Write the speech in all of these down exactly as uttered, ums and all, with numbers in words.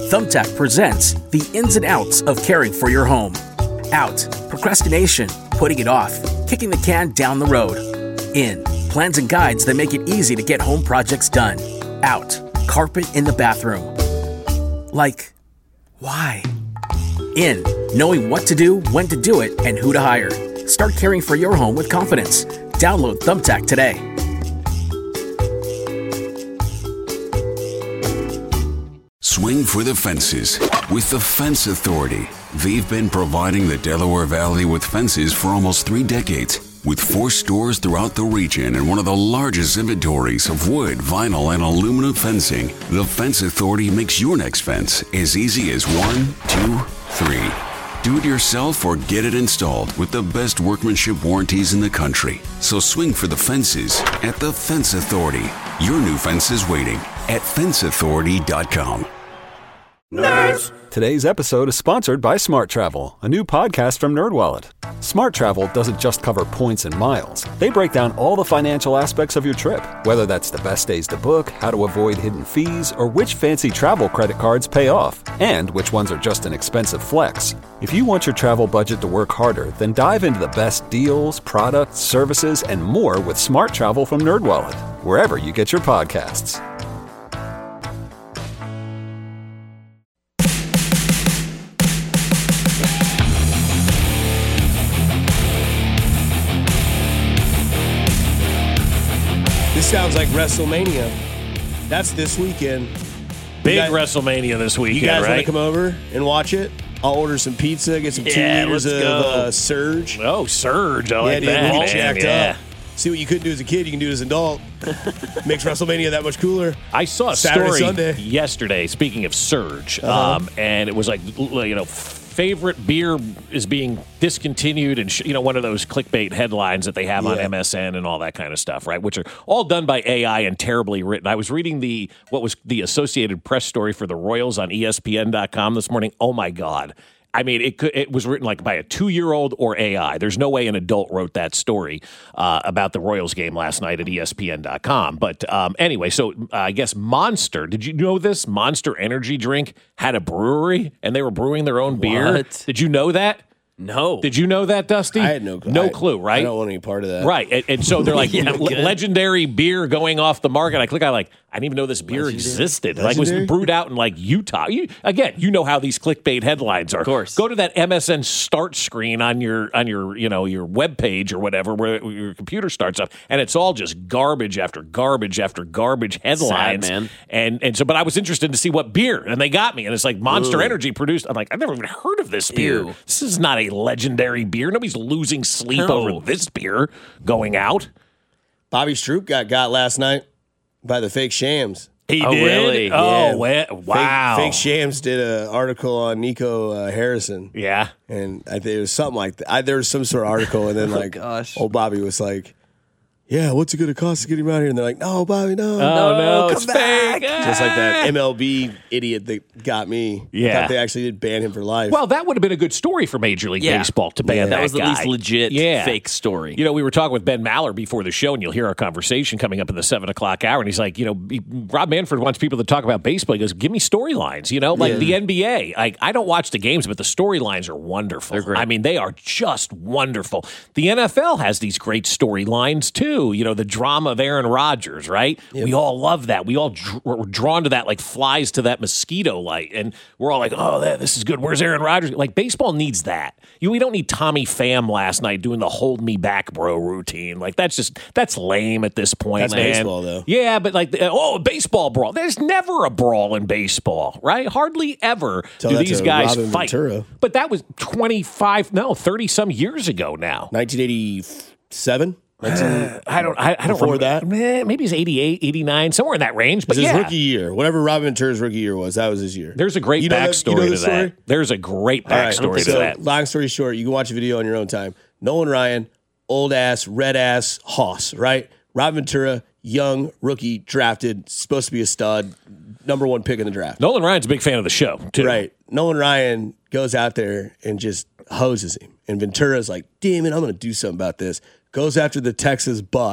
Thumbtack presents the ins and outs of caring for your home. Out, procrastination, putting it off, kicking the can down the road. In, plans and guides that make it easy to get home projects done. Out, carpet in the bathroom. Like, why? In, knowing what to do, when to do it, and who to hire. Start caring for your home with confidence. Download Thumbtack today. Swing for the fences with the Fence Authority. They've been providing the Delaware Valley with fences for almost three decades. With four stores throughout the region and one of the largest inventories of wood, vinyl, and aluminum fencing, the Fence Authority makes your next fence as easy as one, two, three. Do it yourself or get it installed with the best workmanship warranties in the country. So swing for the fences at the Fence Authority. Your new fence is waiting at fence authority dot com. Nerds! Today's episode is sponsored by Smart Travel, a new podcast from NerdWallet. Smart Travel doesn't just cover points and miles. They break down all the financial aspects of your trip, whether that's the best days to book, how to avoid hidden fees, or which fancy travel credit cards pay off, and which ones are just an expensive flex. If you want your travel budget to work harder, then dive into the best deals, products, services, and more with Smart Travel from NerdWallet, wherever you get your podcasts. This sounds like WrestleMania. That's this weekend. Big guys, WrestleMania this weekend, You guys right? want to come over and watch it? I'll order some pizza, get some Yeah, two liters let's of go. uh, Surge. Oh, Surge. I yeah, like dude, that, we'll get man. jacked Yeah. up. See what you couldn't do as a kid, you can do as an adult. Makes WrestleMania that much cooler. I saw a Saturday, story Sunday. yesterday, speaking of Surge, Uh-huh. um, and it was like, you know, favorite beer is being discontinued, and sh- you know, one of those clickbait headlines that they have on Yeah. M S N and all that kind of stuff, right? Which are all done by A I and terribly written. I was reading the what was the Associated Press story for the Royals on E S P N dot com this morning. Oh my God. I mean, it could, it was written like by a two-year-old or A I. There's no way an adult wrote that story uh, about the Royals game last night at E S P N dot com. But um, anyway, so uh, I guess Monster, did you know this? Monster Energy Drink had a brewery, and they were brewing their own beer. What? Did you know that? No. Did you know that, Dusty? I had no clue. No I- clue, right? I don't want any part of that. Right. And, and so they're like, Yeah, le- good. legendary beer going off the market. I click on like, I didn't even know this beer Legendary? existed. Like, it was Legendary? brewed out in like Utah. You, again, you know how these clickbait headlines are. Of course. Go to that M S N start screen on your on your you know your web page or whatever where your computer starts up, and it's all just garbage after garbage after garbage headlines. man. And and so, but I was interested to see what beer, and they got me, and it's like Monster Ooh. Energy produced. I'm like, I've never even heard of this beer. Ew. This is not a legendary beer. Nobody's losing sleep No. over this beer going out. Bobby Stroop got got last night by the fake Shams. He Oh, did? really? Oh, Yeah. wa- Fake- wow. Fake, Shams did an article on Nico uh, Harrison. Yeah. And I think it was something like that. I, there was some sort of article, and then like, gosh. old Bobby was like, "Yeah, what's it going to cost to get him out here?" And they're like, "No, Bobby, no, Oh, no, come it's back. fake. Just like that M L B idiot that got me. Yeah. Thought they actually did ban him for life. Well, that would have been a good story for Major League Yeah. Baseball to ban Yeah. that That was guy. at least legit Yeah. fake story. You know, we were talking with Ben Maller before the show, and you'll hear our conversation coming up in the seven o'clock hour. And he's like, you know, he- Rob Manfred wants people to talk about baseball. He goes, give me storylines, you know, like Yeah. the N B A. Like, I don't watch the games, but the storylines are wonderful. They're great. I mean, they are just wonderful. The N F L has these great storylines, too. You know, the drama of Aaron Rodgers, right? We all love that. We all dr- we're drawn to that like flies to that mosquito light. And we're all like, oh, that, this is good. Where's Aaron Rodgers? Like, baseball needs that. You, we don't need Tommy Pham last night doing the hold me back, bro routine. Like, that's just, that's lame at this point, That's man. baseball, though. Yeah, but like, the- oh, baseball brawl. There's never a brawl in baseball, right? Hardly ever Tell do that these to guys Robin fight. Ventura. But that was twenty-five, no, thirty some years ago now. nineteen eighty-seven I don't. I, I don't Before remember that? Eh, Maybe it's eighty-eight, eighty-nine, somewhere in that range. But It was his yeah, rookie year. Whatever Robin Ventura's rookie year was, that was his year. there's a great You know that- backstory you know the to story? that. There's a great All right, backstory to so, that. long story short, you can watch a video on your own time. Nolan Ryan, old ass, red ass hoss, right? Robin Ventura, young, rookie, drafted, supposed to be a stud, number one pick in the draft. Nolan Ryan's a big fan of the show, too. Right. Nolan Ryan goes out there and just hoses him. And Ventura's like, damn it, I'm going to do something about this. Goes after the Texas buck,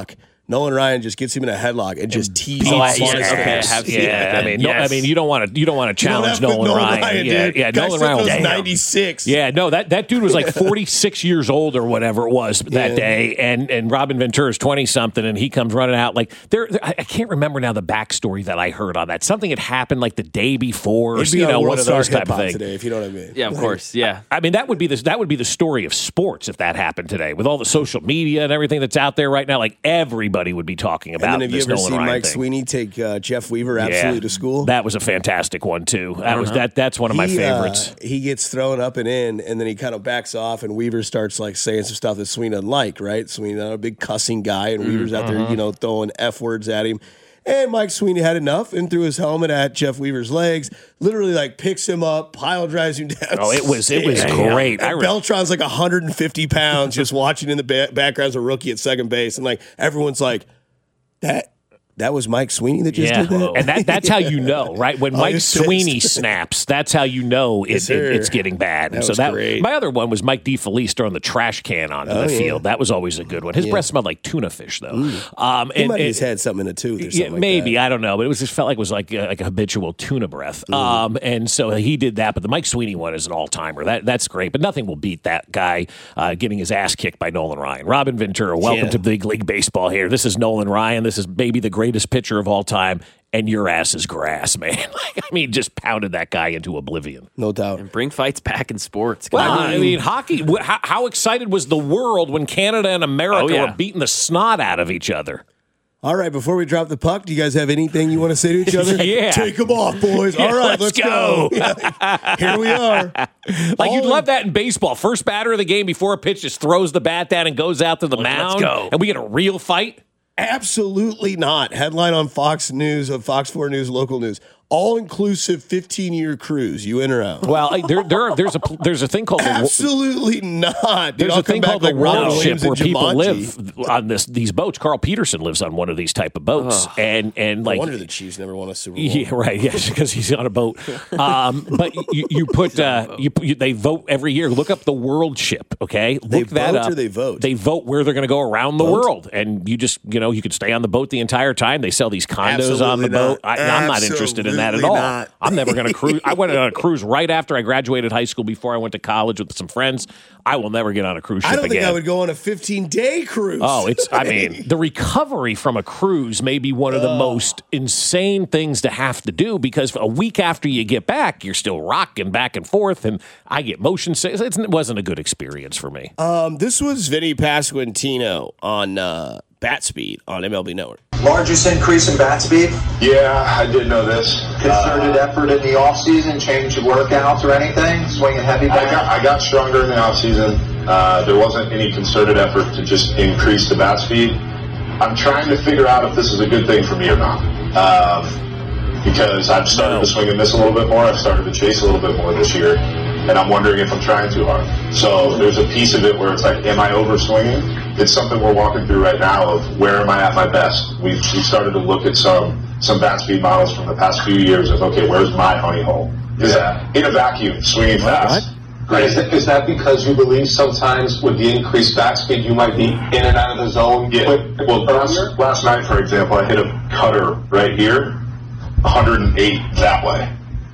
Nolan Ryan just gets him in a headlock and just tees Oh, off yeah, on his okay, face. have- yeah, I mean, no, I Yes. mean, you don't want to, you don't want to You don't challenge have to- Nolan, Ryan. Yeah, dude. yeah, Guy Nolan still Ryan was goes damn. ninety-six. Yeah, no, that, that dude was like forty-six years old or whatever it was that Yeah. day, and and Robin Ventura's twenty something, and he comes running out like there. there- I I can't remember now the backstory that I heard on that. Something had happened like the day before, or, It'd be you on know, World one of Star those type of Hip-Hop things. today, if you know what I mean. Yeah, of course. Yeah. I mean, that would be the that would be the story of sports if that happened today, with all the social media and everything that's out there right now. Like everybody would be talking about And then have you this ever Nolan seen Ryan Mike thing. Sweeney take uh, Jeff Weaver absolutely Yeah. to school? That was a fantastic one too. That was that. That's one of my He, uh, favorites. he gets thrown up and in, and then he kind of backs off, and Weaver starts like saying some stuff that Sweeney doesn't like, right? Sweeney, a big cussing guy, and Weaver's out there, you know, throwing F words at him. And Mike Sweeney had enough and threw his helmet at Jeff Weaver's legs, literally like picks him up, pile drives him down. Oh, it was it was great. I And re- Beltron's like one hundred fifty pounds just watching in the ba- background as a rookie at second base. And like everyone's like, that that was Mike Sweeney that just yeah, did that? and that that's how you know, right? When Oh, Mike it's Sweeney pissed. snaps, that's how you know it, Yes, it, sir. it's getting bad. And That so was that great. my other one was Mike DeFelice throwing the trash can onto Oh, the yeah. field. That was always a good one. His breath smelled like tuna fish, though. Um, He and, might have and- just had something in a tooth or something yeah, like maybe that. I don't know, but it was just felt like it was like a, like a habitual tuna breath. Um, and so he did that. But the Mike Sweeney one is an all timer. That that's great. But nothing will beat that guy uh, getting his ass kicked by Nolan Ryan. Robin Ventura, welcome Yeah. to Big League Baseball. Here, this is Nolan Ryan. This is maybe the greatest pitcher of all time. And your ass is grass, man. Like, I mean, just pounded that guy into oblivion. No doubt. Bring fights back in sports. Come Well, on. I mean, hockey. wh- How, how excited was the world when Canada and America Oh, yeah. were beating the snot out of each other? All right, before we drop the puck, do you guys have anything you want to say to each other? Yeah. Take them off, boys. All right, let's let's, go. go. Yeah, here we are. Like, All you'd in- love that in baseball. First batter of the game before a pitch just throws the bat down and goes out to the mound. go. And we get a real fight. Absolutely not. Headline on Fox News, of Fox four News, local news. All-inclusive fifteen-year cruise. You in or out? Well, like, there, there, there's a there's a thing called the, Absolutely not. Dude, there's I'll a thing come called back the like Robin world ship Williams and where people Jumanji. live on this these boats. Carl Peterson lives on one of these type of boats, and and No like wonder the Chiefs never won a Super Bowl. Yeah, right. Yes, because he's on a boat. Um, but you, you put uh, you, you they vote every year. Look up the world ship. Okay, look They that vote up. or they vote? They vote where they're going to go around the world, and you just you know you could stay on the boat the entire time. They sell these condos on the Absolutely boat. not. I, I'm not interested in that at all. Absolutely not. I'm never going to cruise. I went on a cruise right after I graduated high school. Before I went to college with some friends. I will never get on a cruise ship I don't again. think I would go on a fifteen-day cruise. Oh, it's, I mean, the recovery from a cruise may be one of the most insane things to have to do because a week after you get back, you're still rocking back and forth, and I get motion sickness. It's- It wasn't a good experience for me. Um, this was Vinny Pasquantino on uh, Bat Speed on M L B Network. Largest increase in bat speed? Yeah, I did know this. Concerted Uh, effort in the off-season, change of workouts or anything? Swinging heavy I bat? got I got stronger in the off season. Uh, there wasn't any concerted effort to just increase the bat speed. I'm trying to figure out if this is a good thing for me or not. Um, because I've started to swing and miss a little bit more. I've started to chase a little bit more this year, and I'm wondering if I'm trying too hard. So there's a piece of it where it's like, am I over swinging? It's something we're walking through right now of where am I at my best. We've, we've started to look at some some bat speed models from the past few years of, okay, where's my honey hole? Is that in a vacuum, swinging fast? Is, that, is that because you believe sometimes with the increased back speed you might be in and out of the zone? Yeah. quick- Well, last, earlier? last night, for example, I hit a cutter right here, one hundred eight that way.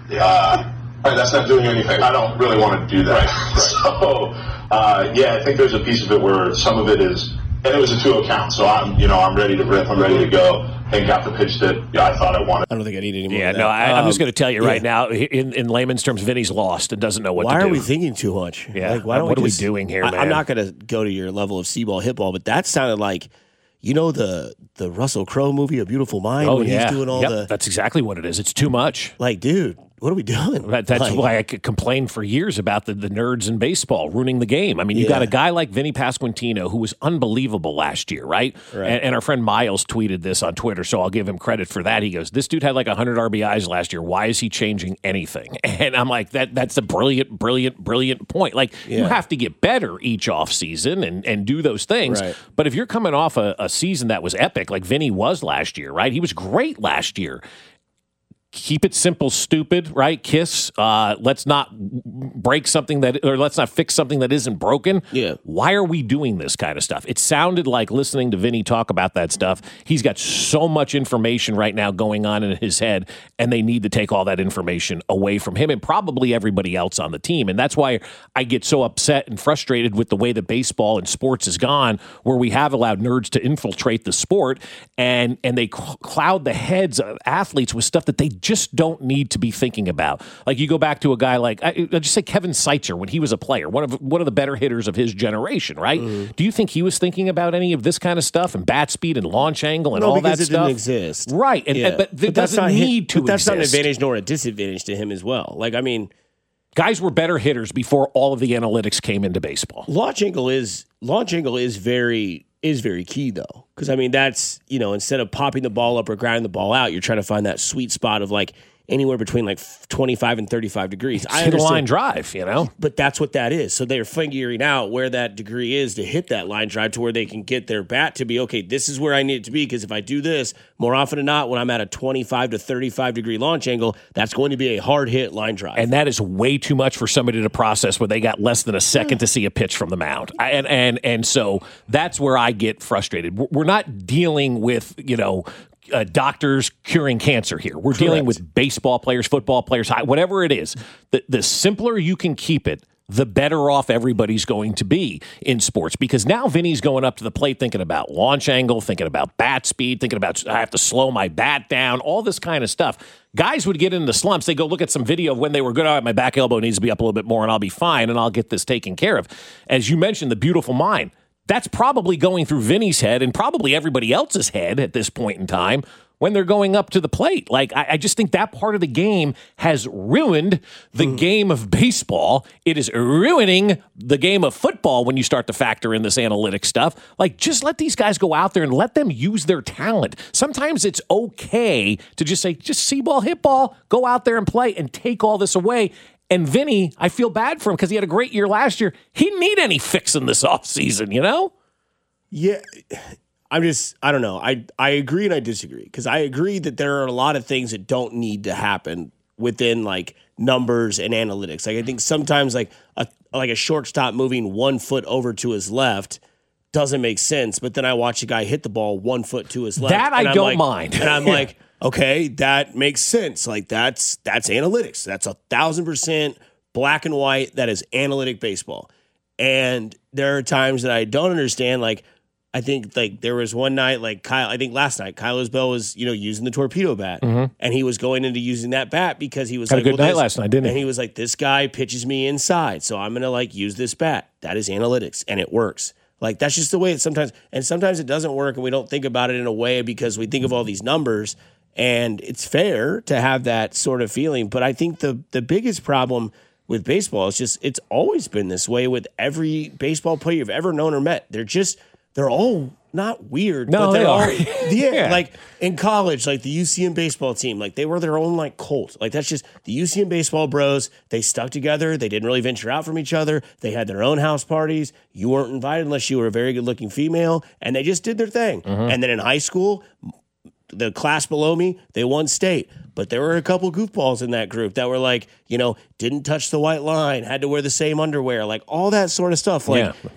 Uh, All right, that's not doing you any favor. I don't really want to do that. So, uh, yeah, I think there's a piece of it where some of it is, and it was a two oh count, so I'm, you know, I'm ready to rip, I'm ready to go, and got the pitch that yeah, I thought I wanted. I don't think I need any more. Yeah, of no, that. I, I'm just Um, going to tell you right yeah. now, in, in layman's terms, Vinny's lost and doesn't know what Why to do. are we thinking too much? Yeah, Like, why don't what we are we just- doing here, I, man? I'm not going to go to your level of C-ball, hip-ball, but that sounded like, you know, the the Russell Crowe movie, A Beautiful Mind, Oh, when yeah. he's doing all Yep, the, that's exactly what it is. It's too much. like, dude, what are we doing? That, that's Like, why I could complain for years about the, the nerds in baseball ruining the game. I mean, you got Yeah. a guy like Vinny Pasquantino who was unbelievable last year, right? Right. And, and our friend Miles tweeted this on Twitter, so I'll give him credit for that. He goes, "This dude had like one hundred R B Is last year. Why is he changing anything?" And I'm like, "That that's a brilliant, brilliant, brilliant point. Like, you Yeah. have to get better each offseason and and do those things. Right. But if you're coming off a, a season that was epic, like Vinny was last year, right? He was great last year." keep it simple, stupid, right? KISS. Uh, let's not break something that, or let's not fix something that isn't broken. Yeah. Why are we doing this kind of stuff? It sounded like listening to Vinny talk about that stuff. He's got so much information right now going on in his head, and they need to take all that information away from him and probably everybody else on the team. And that's why I get so upset and frustrated with the way that baseball and sports has gone, where we have allowed nerds to infiltrate the sport and, and they cloud the heads of athletes with stuff that they just don't need to be thinking about. Like you go back to a guy like, I, I just say Kevin Seitzer when he was a player, one of one of the better hitters of his generation, right? Mm. Do you think he was thinking about any of this kind of stuff and bat speed and launch angle and no, all that it stuff? Didn't exist, right? And, yeah. and, but, but it doesn't need hit, to. But that's exist. not an advantage nor a disadvantage to him as well. Like I mean, guys were better hitters before all of the analytics came into baseball. Launch angle is launch angle is very. is very key, though. Because, I mean, that's, you know, instead of popping the ball up or grinding the ball out, you're trying to find that sweet spot of, like, anywhere between, like, twenty-five and thirty-five degrees. I hit a line drive, you know? But that's what that is. So they're figuring out where that degree is to hit that line drive to where they can get their bat to be, okay, this is where I need it to be, because if I do this, more often than not, when I'm at a twenty-five to thirty-five degree launch angle, that's going to be a hard hit line drive. And that is way too much for somebody to process when they got less than a second to see a pitch from the mound. I, and, and, and so that's where I get frustrated. We're not dealing with, you know, Uh, doctors curing cancer here. We're Correct. dealing with baseball players, football players, whatever it is. The, the simpler you can keep it, the better off everybody's going to be in sports. Because now Vinny's going up to the plate thinking about launch angle, thinking about bat speed, thinking about I have to slow my bat down, all this kind of stuff. Guys would get into slumps. They go look at some video of when they were good. All right, my back elbow needs to be up a little bit more and I'll be fine and I'll get this taken care of. As you mentioned, the beautiful mind. That's probably going through Vinny's head and probably everybody else's head at this point in time when they're going up to the plate. Like, I, I just think that part of the game has ruined the mm. game of baseball. It is ruining the game of football when you start to factor in this analytic stuff. Like, just let these guys go out there and let them use their talent. Sometimes it's okay to just say, just see ball, hit ball, go out there and play and take all this away. And Vinny, I feel bad for him because he had a great year last year. He didn't need any fixing this offseason, you know? Yeah. I'm just, I don't know. I, I agree and I disagree because I agree that there are a lot of things that don't need to happen within like numbers and analytics. Like I think sometimes like a like a shortstop moving one foot over to his left doesn't make sense. But then I watch a guy hit the ball one foot to his left. That I I'm don't like, mind. And I'm like, okay, that makes sense. Like that's that's analytics. That's a thousand percent black and white. That is analytic baseball. And there are times that I don't understand. Like I think like there was one night, like Kyle, I think last night, Kyle Isbell was, you know, using the torpedo bat mm-hmm. and he was going into using that bat because he was Had like, a good well, night this, last night, didn't he? And he was like, this guy pitches me inside. So I'm going to like use this bat. That is analytics and it works. Like that's just the way it sometimes, and sometimes it doesn't work and we don't think about it in a way because we think of all these numbers and it's fair to have that sort of feeling. But I think the the biggest problem with baseball is just, it's always been this way with every baseball player you've ever known or met. They're just, they're all not weird. No, but they all, are. yeah, Yeah. Like in college, like the U C M baseball team, like they were their own like cult. Like that's just the U C M baseball bros. They stuck together. They didn't really venture out from each other. They had their own house parties. You weren't invited unless you were a very good looking female, and they just did their thing. Mm-hmm. And then in high school, the class below me, they won state. But there were a couple goofballs in that group that were like, you know, didn't touch the white line, had to wear the same underwear, like all that sort of stuff. Like, yeah.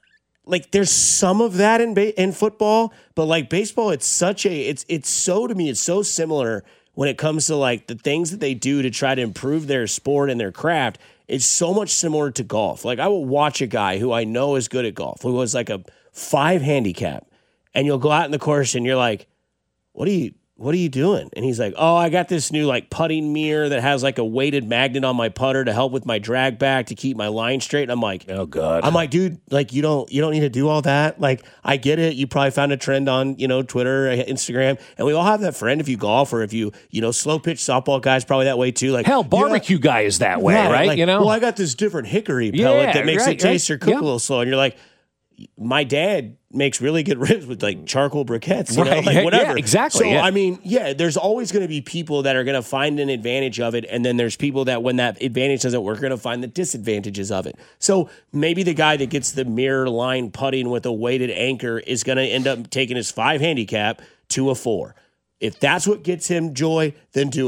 like there's some of that in ba- in football, but like baseball, it's such a, it's it's so to me, it's so similar when it comes to like the things that they do to try to improve their sport and their craft. It's so much similar to golf. Like I will watch a guy who I know is good at golf, who was like a five handicap, and you'll go out in the course and you're like, what are you, what are you doing? And he's like, oh, I got this new like putting mirror that has like a weighted magnet on my putter to help with my drag back to keep my line straight. And I'm like, oh God. I'm like, dude, like you don't, you don't need to do all that. Like I get it. You probably found a trend on, you know, Twitter, Instagram, and we all have that friend if you golf or if you, you know, slow pitch softball guys probably that way too. Like hell, barbecue yeah, guy is that way, right? right? Like, you know, well, I got this different hickory pellet Yeah, that makes right, it taste right. or cook Yep. a little slow. And you're like, my dad makes really good ribs with like charcoal briquettes, you know, Right. like Yeah, whatever. yeah, exactly, So, yeah. I mean, yeah, there's always going to be people that are going to find an advantage of it. And then there's people that when that advantage doesn't work, are going to find the disadvantages of it. So maybe the guy that gets the mirror line putting with a weighted anchor is going to end up taking his five handicap to a four. If that's what gets him joy, then do it.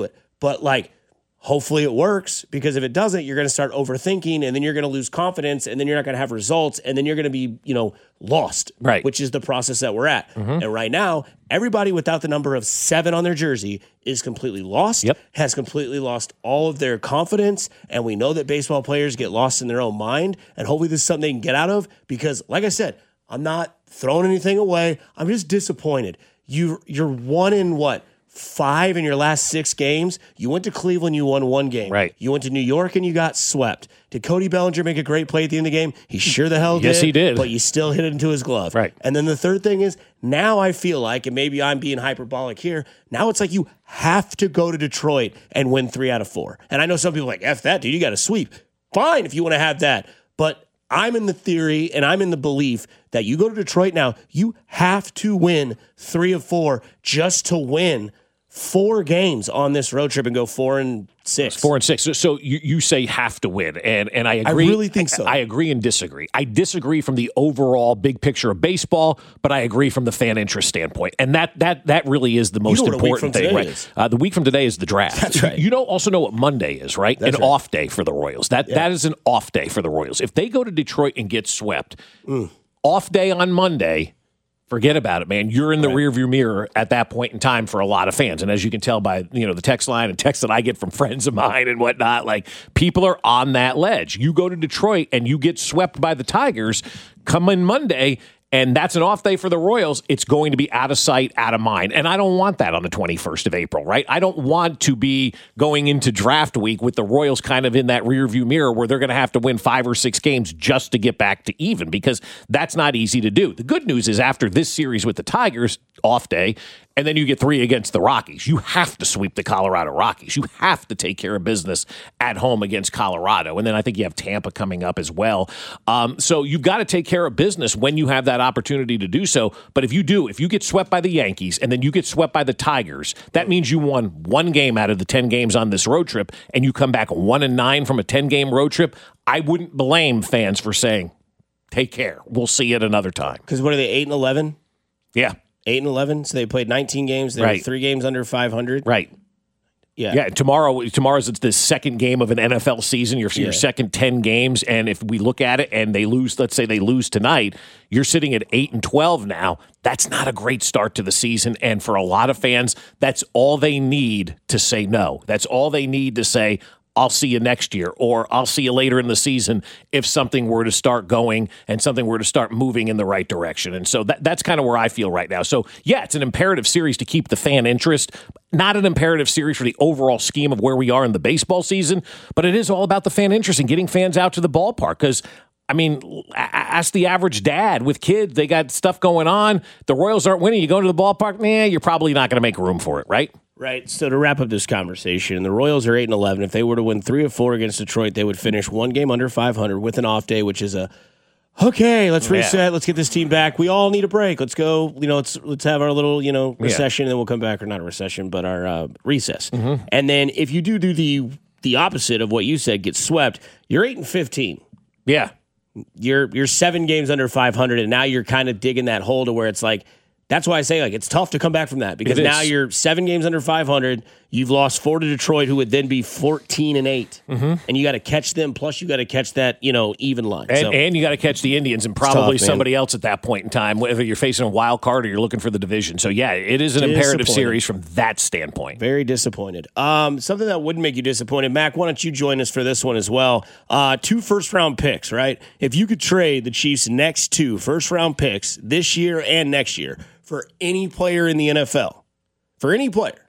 but like, hopefully it works, because if it doesn't, you're going to start overthinking, and then you're going to lose confidence, and then you're not going to have results, and then you're going to be, you know, lost, right? Which is the process that we're at. Mm-hmm. And right now, everybody without the number of seven on their jersey is completely lost, yep. has completely lost all of their confidence, and we know that baseball players get lost in their own mind, and hopefully this is something they can get out of, because like I said, I'm not throwing anything away. I'm just disappointed. You, you're one in what? Five in your last six games. You went to Cleveland, you won one game. Right. You went to New York and you got swept. Did Cody Bellinger make a great play at the end of the game? He sure the hell did. Yes, he did. But you still hit it into his glove. Right. And then the third thing is, now I feel like, and maybe I'm being hyperbolic here, now it's like you have to go to Detroit and win three out of four. And I know some people are like, F that, dude, you got to sweep. Fine if you want to have that. But I'm in the theory and I'm in the belief that you go to Detroit now, you have to win three of four just to win four games on this road trip and go four and six. Four and six. So, so you, you say have to win, and and I agree. I really think so. I, I agree and disagree. I disagree from the overall big picture of baseball, but I agree from the fan interest standpoint, and that that that really is the most you know important thing. Right? Is. Uh, the week from today is the draft. That's right. You don't also know what Monday is, right? That's an right. off day for the Royals. That yeah. that is an off day for the Royals. If they go to Detroit and get swept, mm. off day on Monday. Forget about it, man. You're in the right. rearview mirror at that point in time for a lot of fans. And as you can tell by, you know, the text line and texts that I get from friends of mine and whatnot, like, people are on that ledge. You go to Detroit and you get swept by the Tigers, come in Monday, and that's an off day for the Royals. It's going to be out of sight, out of mind. And I don't want that on the twenty-first of April, right? I don't want to be going into draft week with the Royals kind of in that rearview mirror where they're going to have to win five or six games just to get back to even, because that's not easy to do. The good news is after this series with the Tigers, off day, and then you get three against the Rockies. You have to sweep the Colorado Rockies. You have to take care of business at home against Colorado. And then I think you have Tampa coming up as well. Um, so you've got to take care of business when you have that opportunity to do so. But if you do, if you get swept by the Yankees and then you get swept by the Tigers, that means you won one game out of the ten games on this road trip, and you come back one and nine from a ten-game road trip. I wouldn't blame fans for saying, take care. We'll see you at another time. Because what are they, eight and eleven? Yeah. eight and eleven, so they played nineteen games. They right. were three games under five hundred. Right. Yeah. Yeah. Tomorrow, tomorrow's it's the second game of an N F L season. Your, yeah. your second ten games. And if we look at it and they lose, let's say they lose tonight, you're sitting at eight and twelve now. That's not a great start to the season. And for a lot of fans, that's all they need to say no. That's all they need to say, I'll see you next year, or I'll see you later in the season if something were to start going and something were to start moving in the right direction. And so that, that's kind of where I feel right now. So, yeah, it's an imperative series to keep the fan interest, not an imperative series for the overall scheme of where we are in the baseball season, but it is all about the fan interest and getting fans out to the ballpark because, I mean, ask the average dad with kids. They got stuff going on. The Royals aren't winning. You go to the ballpark, nah, you're probably not going to make room for it, right? Right. So to wrap up this conversation, the Royals are eight and eleven. If they were to win three of four against Detroit, they would finish one game under five hundred with an off day, which is a okay. Let's reset. Yeah. Let's get this team back. We all need a break. Let's go. You know, let's let's have our little you know recession, yeah. and then we'll come back, or not a recession, but our uh, recess. Mm-hmm. And then if you do do the the opposite of what you said, get swept, you're eight and fifteen. Yeah. You're you're seven games under five hundred, and now you're kind of digging that hole to where it's like. That's why I say like it's tough to come back from that because now you're seven games under five hundred. You've lost four to Detroit, who would then be fourteen and eight, mm-hmm. and you got to catch them. Plus, you got to catch that you know even line, and, so, and you got to catch the Indians and probably tough, somebody else at that point in time, whether you're facing a wild card or you're looking for the division. So yeah, it is an imperative series from that standpoint. Very disappointed. Um, something that wouldn't make you disappointed, Mac. Why don't you join us for this one as well? Uh, two first round picks, right? If you could trade the Chiefs' next two first round picks this year and next year. For any player in the N F L, for any player,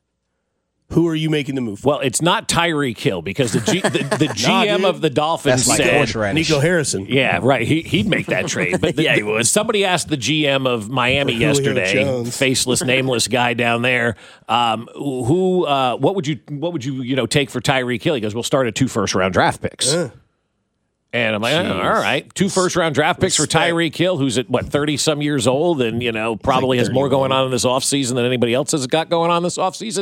who are you making the move for? Well, it's not Tyreek Hill because the G, the, the G M nah, of the Dolphins like said Nico Harrison. Yeah, right. He, he'd make that trade. But the, yeah, he would. Somebody asked the G M of Miami yesterday, faceless, nameless guy down there, um, who, uh, what would you, what would you, you know, take for Tyreek Hill? He goes, we'll start at two first round draft picks. Uh. And I'm like, oh, all right, two first-round draft picks Respect. for Tyreek Hill, who's at, what, thirty-some years old and, you know, probably like has more going on in this offseason than anybody else has got going on this offseason.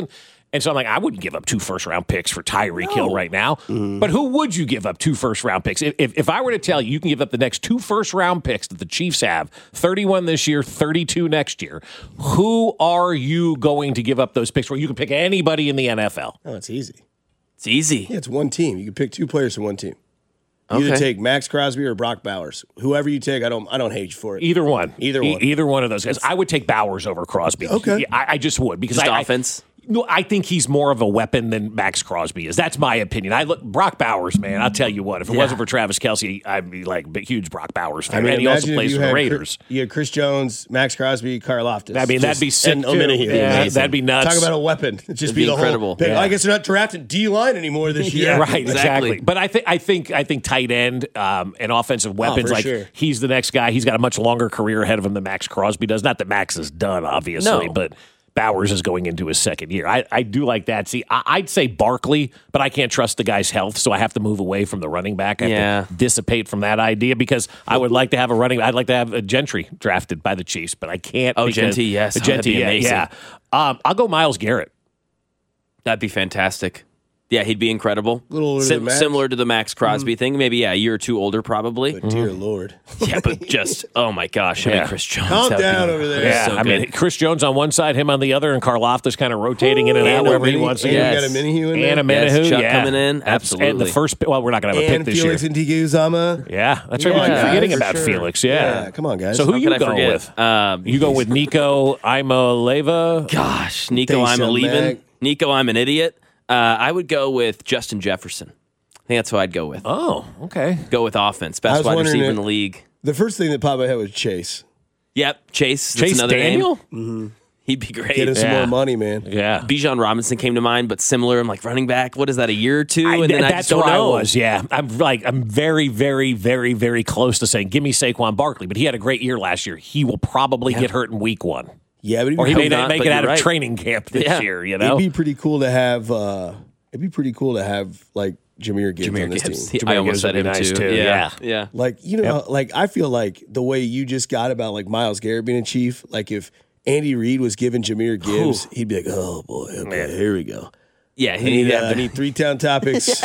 And so I'm like, I wouldn't give up two first round picks for Tyreek no. Hill right now. Mm. But who would you give up two first round picks? If, if if I were to tell you, you can give up the next two first round picks that the Chiefs have, thirty-one this year, thirty-two next year, who are you going to give up those picks for? You can pick anybody in the N F L. Oh, it's easy. It's easy. Yeah, it's one team. You can pick two players from one team. You okay. Either take Max Crosby or Brock Bowers. Whoever you take, I don't I don't hate you for it. Either one. Either one. E- either one of those guys. I would take Bowers over Crosby. Okay. I, I just would. Because just I, offense? I, no, I think he's more of a weapon than Max Crosby is. That's my opinion. I look Brock Bowers, man. I'll tell you what. If it yeah. wasn't for Travis Kelce, I'd be like a huge Brock Bowers fan. I mean, and he also plays for the Raiders. Chris, you had Chris Jones, Max Crosby, Karlaftis. I mean, that'd be sick. And Omenihu. Yeah, that'd be nuts. Talk about a weapon. It'd just be, be the incredible. Whole, yeah. I guess they're not drafting D line anymore this year. Yeah, right, exactly. But I think I think I think tight end um, and offensive weapons. Oh, like sure. he's the next guy. He's got a much longer career ahead of him than Max Crosby does. Not that Max is done, obviously, no. but. Bowers is going into his second year. I, I do like that. See, I, I'd say Barkley, but I can't trust the guy's health, so I have to move away from the running back. I have yeah. to dissipate from that idea because I would like to have a running. I'd like to have a Gentry drafted by the Chiefs, but I can't. Oh, Gentry, yes, Gentry, oh, that'd be yeah, amazing. yeah. Um, I'll go Myles Garrett. That'd be fantastic. Yeah, he'd be incredible. A little older Sim- than Max. Similar to the Max Crosby mm-hmm. thing. Maybe, yeah, a year or two older, probably. But dear mm-hmm. Lord. Yeah, but just, oh my gosh. I yeah. mean, Chris Jones. Calm down be, over there. Yeah, so I mean, Chris Jones on one side, him on the other, and Karlaftis kind of rotating in and out wherever he wants to. And yes. we got a Omenihu in there. And a Omenihu, yes, Chuck yeah. coming in, absolutely. And the first, well, we're not going to have a and pick this Felix year. And Felix Yeah, that's right. Yeah, we keep forgetting for about sure. Felix. Yeah. yeah, come on, guys. So who How you could I go forget? with? Um, you go with Nico Iamaleava? Gosh, Nico, I'm a leaving. Nico, I'm an idiot. Uh, I would go with Justin Jefferson. I think that's who I'd go with. Oh, okay. Go with offense. Best wide receiver in the league. The first thing that popped in my head was Chase. Yep, Chase. That's Chase another Daniel? name. Mm-hmm. He'd be great. Get him some Yeah. more money, man. Yeah. Bijan Robinson came to mind, but similar. I'm like running back. What is that? A year or two? I, And then that's I just don't where know. I was. Yeah, I'm like I'm very, very, very, very close to saying give me Saquon Barkley, but he had a great year last year. He will probably get hurt in week one, Yeah, but or he may not not, make but it out you're of right. training camp this Yeah. year. You know, it'd be pretty cool to have. Uh, it'd be pretty cool to have like Jahmyr Gibbs Jameer on this Gibbs. team. He- I Jameer almost Gibbs said would him be nice, too. too. Yeah, Yeah. yeah. Like you know, Yep. like I feel like the way you just got about like Myles Garrett being a Chief. Like if Andy Reid was giving Jahmyr Gibbs, he'd be like, "Oh boy, okay, here we go." Yeah, I he, need, yeah. uh, I need three town topics,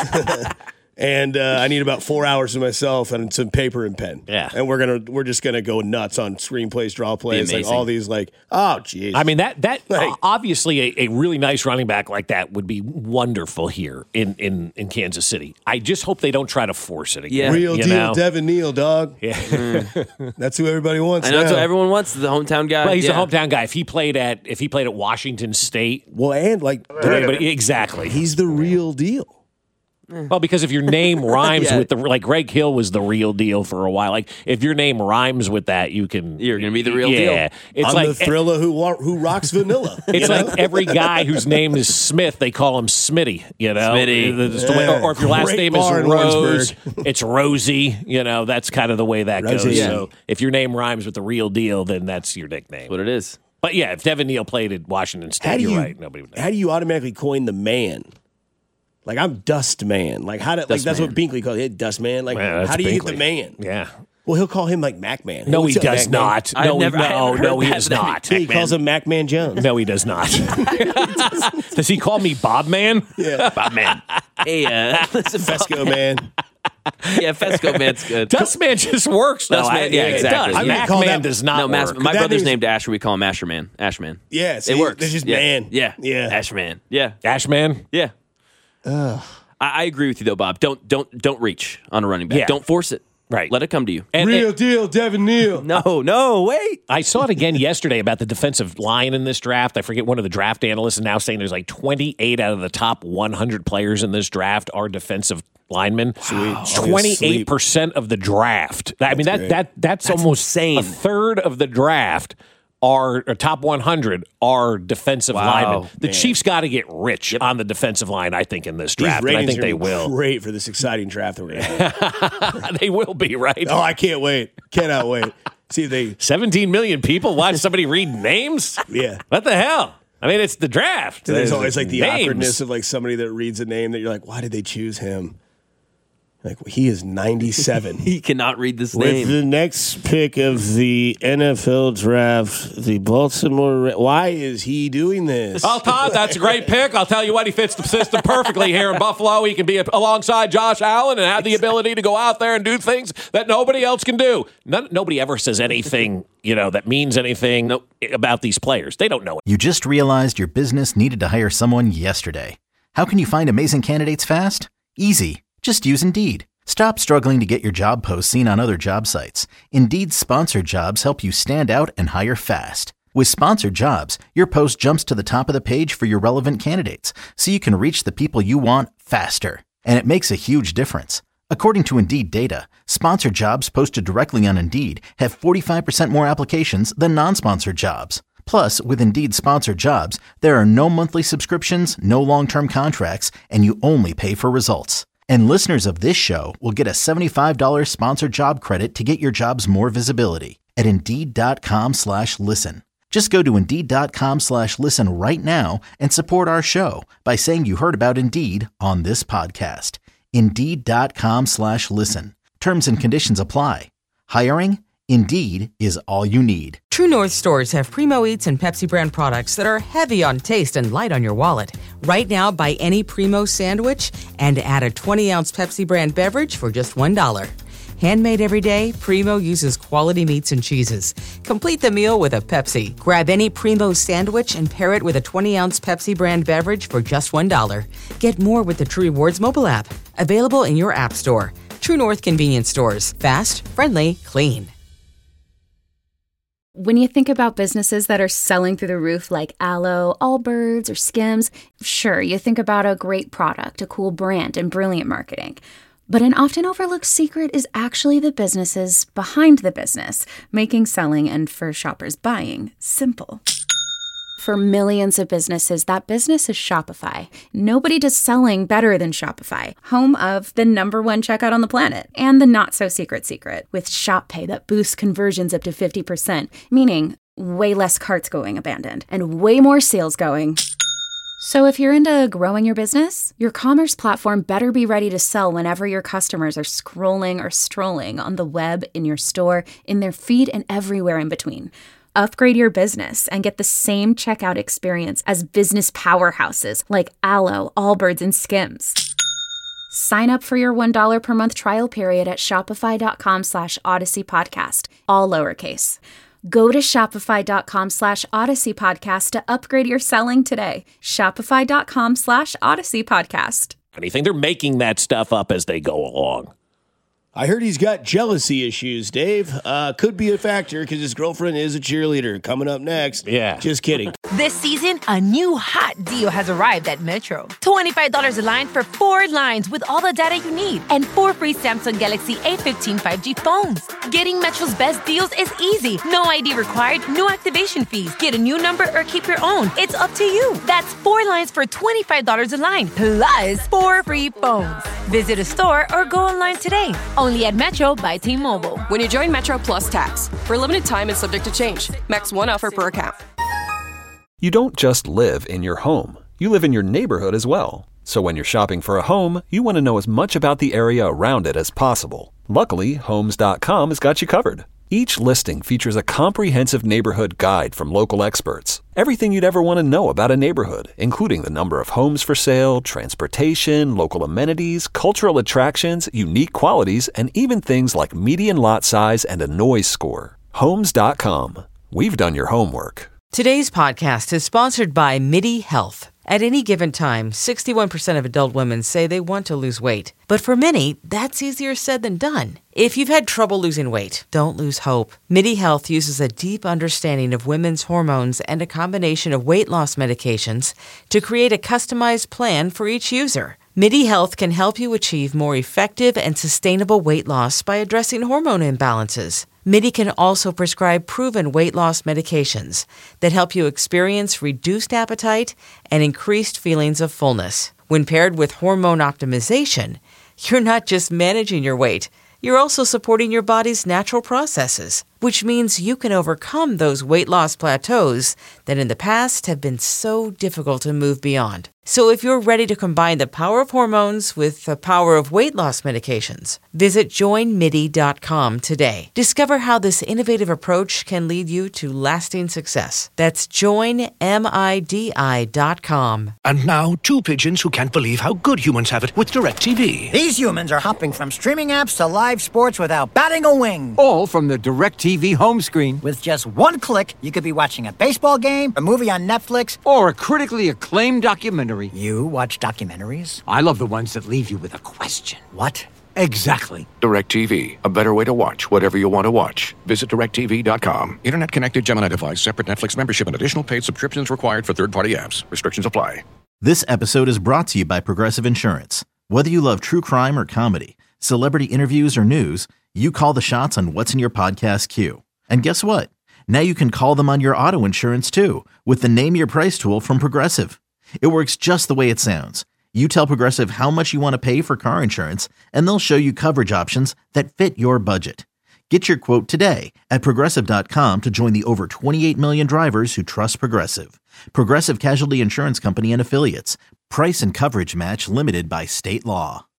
and uh, I need about four hours to myself and some paper and pen. Yeah. and we're gonna we're just gonna go nuts on screenplays, draw plays, like amazing. all these. Like, oh, geez. I mean that that Like- uh, obviously a, a really nice running back like that would be wonderful here in, in, in Kansas City. I just hope they don't try to force it again. Yeah. real you deal, know? Devin Neal, dog. Yeah. That's who everybody wants. I know that's now. what everyone wants. The hometown guy. Well, he's yeah. a hometown guy. If he played at if he played at Washington State, Well, and like, did anybody, exactly. he's the real deal. Well, because if your name rhymes Yeah. with the like Greg Hill was the real deal for a while. Like if your name rhymes with that, you can You're gonna be the real yeah. deal. It's I'm like the thriller who wa- who rocks vanilla. it's you know? like every guy whose name is Smith, they call him Smitty. You know, Smitty. That's the way- or, or if your last Great name is bar in Rose, Lawrenceburg. it's Rosie. You know, that's kind of the way that Rosie. goes. Yeah. So if your name rhymes with the real deal, then that's your nickname. That's what it is. But yeah, if Devin Neal played at Washington State, how do you're you right. Nobody would know. how do you automatically coin the man? Like I'm Dust Man. Like how do, like Dust that's Man. what Binkley calls it, Dust Man. Like Man, that's how do you Binkley. get the man? Yeah. Well, he'll call him like Mac Man. No, he What's up, does Mac Man? not. I've No, never- he, I no, haven't no, heard he that. does not. Yeah, he calls him Mac Man Jones. No, he does not. Does he call me Bob Man? Yeah, Bob Man. Hey, uh, listen, Fesco Man. yeah, Fesco Man's good. Dust Man just works. though. Dust Man, I- yeah, it exactly. does. I mean, Mac call Man that- does not No, Mas- work. my That brother's is- named Asher. We call him Asher Man. Ash Man. Yeah, see, It works. It's just yeah. man. Yeah. yeah. Asher Man. Yeah. Ash Man? Yeah. I, I agree with you though, Bob. Don't don't don't reach on a running back. Yeah. Don't force it. Right. Let it come to you. And, Real and deal, Devin Neal. No, no, wait. I saw it again yesterday about the defensive line in this draft. I forget one of the draft analysts is now saying there's like twenty-eight out of the top one hundred players in this draft are defensive linemen. Sweet. twenty-eight percent of the draft. I mean that great. that that's, almost insane. a third of the draft. Are or top one hundred are defensive Wow, linemen. The man. Chiefs got to get rich on the defensive line, I think, in this These draft. And I ratings think are they gonna be will. Great for this exciting draft that we're gonna have. They will be, right? Oh, I can't wait. Cannot wait. See if they. seventeen million people watch somebody read names? Yeah. What the hell? I mean, it's the draft. There's always like the Names. awkwardness of like somebody that reads a name that you're like, why did they choose him? Like, he is ninety-seven. He cannot read this With name. the next pick of the N F L draft, the Baltimore Ra- Why is he doing this? Oh, Todd, that's a great pick. I'll tell you what, he fits the system perfectly here in Buffalo. He can be alongside Josh Allen and have the ability to go out there and do things that nobody else can do. None, nobody ever says anything, you know, that means anything nope. about these players. They don't know it. You just realized your business needed to hire someone yesterday. How can you find amazing candidates fast? Easy. Just use Indeed. Stop struggling to get your job posts seen on other job sites. Indeed's sponsored jobs help you stand out and hire fast. With sponsored jobs, your post jumps to the top of the page for your relevant candidates, so you can reach the people you want faster. And it makes a huge difference. According to Indeed data, sponsored jobs posted directly on Indeed have forty-five percent more applications than non-sponsored jobs. Plus, with Indeed sponsored jobs, there are no monthly subscriptions, no long-term contracts, and you only pay for results. And listeners of this show will get a seventy-five dollars sponsored job credit to get your jobs more visibility at Indeed.com slash listen. Just go to Indeed.com slash listen right now and support our show by saying you heard about Indeed on this podcast. Indeed.com slash listen. Terms and conditions apply. Hiring? Indeed is all you need. True North stores have Primo Eats and Pepsi brand products that are heavy on taste and light on your wallet. Right now, buy any Primo sandwich and add a twenty-ounce Pepsi brand beverage for just one dollar. Handmade every day, Primo uses quality meats and cheeses. Complete the meal with a Pepsi. Grab any Primo sandwich and pair it with a twenty-ounce Pepsi brand beverage for just one dollar. Get more with the True Rewards mobile app. Available in your app store. True North convenience stores. Fast, friendly, clean. When you think about businesses that are selling through the roof like Aloe, Allbirds, or Skims, sure, you think about a great product, a cool brand, and brilliant marketing. But an often overlooked secret is actually the businesses behind the business, making selling and for shoppers buying simple. For millions of businesses, that business is Shopify. Nobody does selling better than Shopify, home of the number one checkout on the planet and the not-so-secret secret with Shop Pay that boosts conversions up to fifty percent, meaning way less carts going abandoned and way more sales going. So if you're into growing your business, your commerce platform better be ready to sell whenever your customers are scrolling or strolling on the web, in your store, in their feed, and everywhere in between. Upgrade your business and get the same checkout experience as business powerhouses like Aloe, Allbirds, and Skims. Sign up for your one dollar per month trial period at shopify.com slash Odyssey Podcast, all lowercase. Go to shopify.com slash Odyssey Podcast to upgrade your selling today. Shopify.com slash Odyssey Podcast. Anything, they're making that stuff up as they go along. I heard he's got jealousy issues, Dave. Uh, could be a factor because his girlfriend is a cheerleader. Coming up next. Yeah. Just kidding. This season, a new hot deal has arrived at Metro. twenty-five dollars a line for four lines with all the data you need and four free Samsung Galaxy A fifteen five G phones. Getting Metro's best deals is easy. No I D required, no activation fees. Get a new number or keep your own. It's up to you. That's four lines for twenty-five dollars a line, plus four free phones. Visit a store or go online today. Only at Metro by T-Mobile. When you join Metro Plus Tax, for a limited time and subject to change. Max one offer per account. You don't just live in your home. You live in your neighborhood as well. So when you're shopping for a home, you want to know as much about the area around it as possible. Luckily, Homes dot com has got you covered. Each listing features a comprehensive neighborhood guide from local experts. Everything you'd ever want to know about a neighborhood, including the number of homes for sale, transportation, local amenities, cultural attractions, unique qualities, and even things like median lot size and a noise score. Homes dot com. We've done your homework. Today's podcast is sponsored by MIDI Health. At any given time, sixty-one percent of adult women say they want to lose weight. But for many, that's easier said than done. If you've had trouble losing weight, don't lose hope. MIDI Health uses a deep understanding of women's hormones and a combination of weight loss medications to create a customized plan for each user. MIDI Health can help you achieve more effective and sustainable weight loss by addressing hormone imbalances. MIDI can also prescribe proven weight loss medications that help you experience reduced appetite and increased feelings of fullness. When paired with hormone optimization, you're not just managing your weight, you're also supporting your body's natural processes. which means you can overcome those weight loss plateaus that in the past have been so difficult to move beyond. So if you're ready to combine the power of hormones with the power of weight loss medications, visit join midi dot com today. Discover how this innovative approach can lead you to lasting success. That's join midi dot com. And now, two pigeons who can't believe how good humans have it with DirecTV. These humans are hopping from streaming apps to live sports without batting a wing. All from the DirecTV home screen. With just one click, you could be watching a baseball game, a movie on Netflix, or a critically acclaimed documentary. You watch documentaries? I love the ones that leave you with a question. What? Exactly. DirecTV, a better way to watch whatever you want to watch. Visit direct T V dot com. Internet connected Gemini device, separate Netflix membership, and additional paid subscriptions required for third-party apps. Restrictions apply. This episode is brought to you by Progressive Insurance. Whether you love true crime or comedy, celebrity interviews or news, you call the shots on what's in your podcast queue. And guess what? Now you can call them on your auto insurance too with the Name Your Price tool from Progressive. It works just the way it sounds. You tell Progressive how much you want to pay for car insurance, and they'll show you coverage options that fit your budget. Get your quote today at Progressive dot com to join the over twenty-eight million drivers who trust Progressive. Progressive Casualty Insurance Company and Affiliates. Price and coverage match limited by state law.